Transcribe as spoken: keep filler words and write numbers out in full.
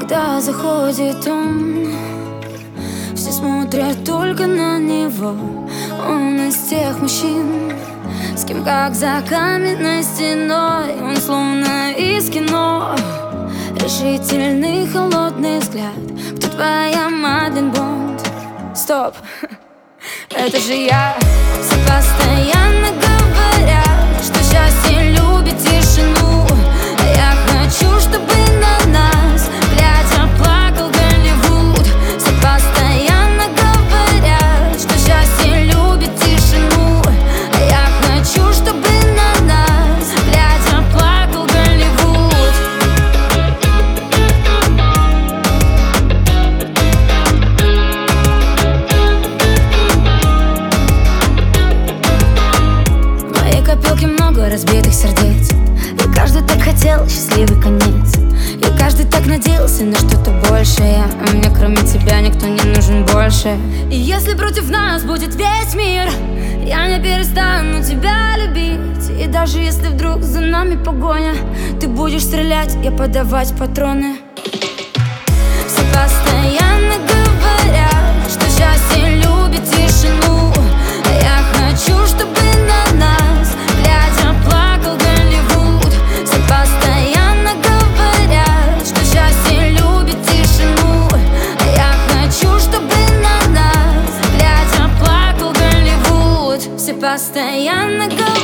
Когда заходит он, все смотрят только на него. Он из тех мужчин, с кем как за каменной стеной. Он словно из кино, решительный холодный взгляд. Кто твоя Мадлен Бонд? Стоп, это же я. Все постоянно говорят, что счастье любит тишину. А я хочу, чтобы на нас, глядя, плакал Голливуд. Все постоянно говорят, что счастье любит тишину. А я хочу, чтобы на нас, глядя, плакал Голливуд. В моей копилке много разбитых сердец, и каждый так хотел счастливый конец. И каждый так надеялся на что-то большее, а мне кроме тебя никто не нужен больше. И если против нас будет весь мир, я не перестану тебя любить. И даже если вдруг за нами погоня, ты будешь стрелять, я подавать патроны. Все постоянно говорят, что счастье любит тишину. А я хочу, чтобы на нас, глядя, плакал Голливуд. Все постоянно говорят, что счастье любит тишину. А я хочу, чтобы на нас, глядя, плакал Голливуд. Все постоянно говорят.